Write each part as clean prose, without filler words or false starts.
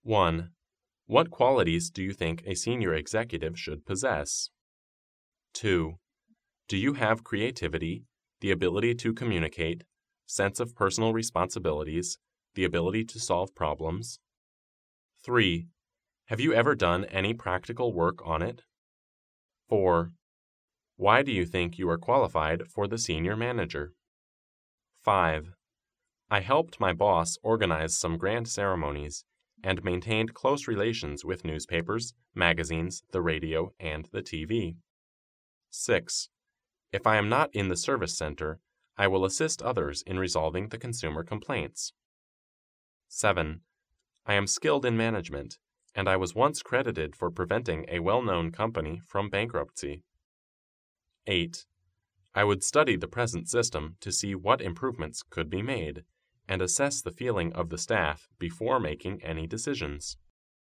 1. What qualities do you think a senior executive should possess? 2. Do you have creativity, the ability to communicate, sense of personal responsibilities, the ability to solve problems? 3. Have you ever done any practical work on it? 4. Why do you think you are qualified for the senior manager? 5. I helped my boss organize some grand ceremonies and maintained close relations with newspapers, magazines, the radio, and the TV. 6. If I am not in the service center, I will assist others in resolving the consumer complaints. 7. I am skilled in management, and I was once credited for preventing a well-known company from bankruptcy. 8. I would study the present system to see what improvements could be made, and assess the feeling of the staff before making any decisions.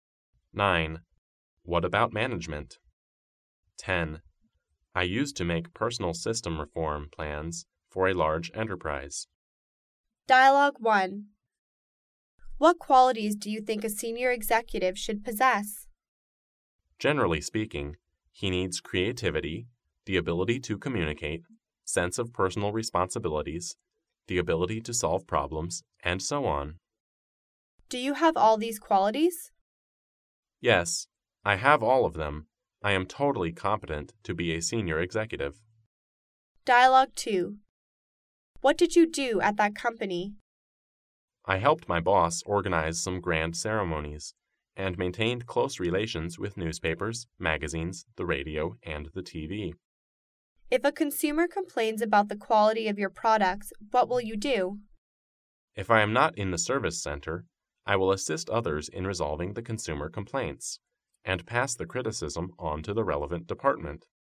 9. What about management? 10. I used to make personal system reform plans for a large enterprise. Dialogue 1. What qualities do you think a senior executive should possess? Generally speaking, he needs creativity, the ability to communicate, sense of personal responsibilities, the ability to solve problems, and so on. Do you have all these qualities? Yes, I have all of them. I am totally competent to be a senior executive. Dialogue 2. What did you do at that company? I helped my boss organize some grand ceremonies and maintained close relations with newspapers, magazines, the radio, and the TV. If a consumer complains about the quality of your products, what will you do? If I am not in the service center, I will assist others in resolving the consumer complaints and pass the criticism on to the relevant department.